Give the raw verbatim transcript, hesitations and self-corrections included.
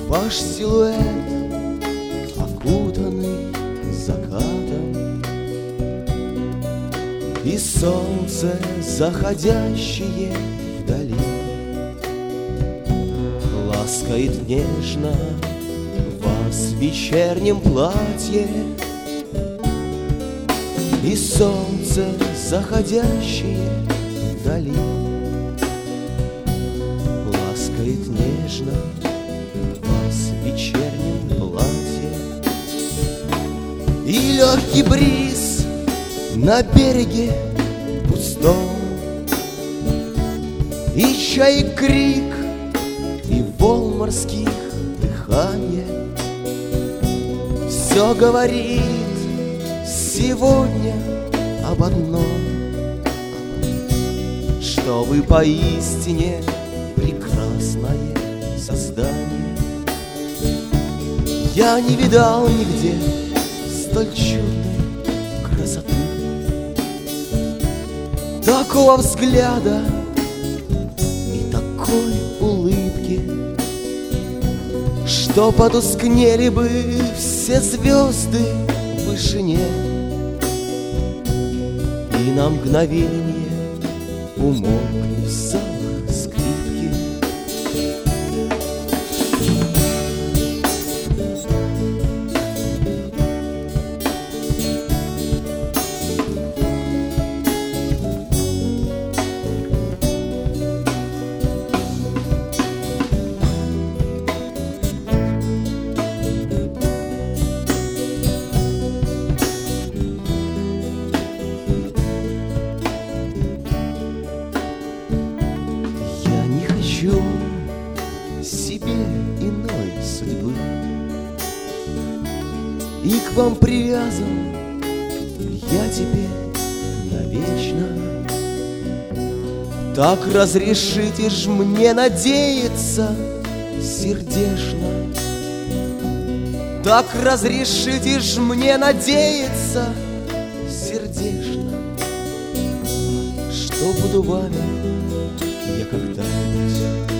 Ваш силуэт, окутанный закатом, и солнце, заходящее вдали, ласкает нежно вас в вечернем платье. И солнце, заходящее вдали, ласкает нежно вас в вечернем платье. И легкий бриз на береге пустом, и чай крик, и волн морских дыхание все говорит сегодня об одном, что вы поистине прекрасное создание. Я не видал нигде столь чудной красоты, такого взгляда и такой улыбки, что потускнели бы все звезды в вышине, и на мгновение умолкли в залах скрипки. Себе иной судьбы, и к вам привязан я теперь навечно. Так разрешите ж мне надеяться сердечно, так разрешите ж мне надеяться сердечно, что буду вами я когда-нибудь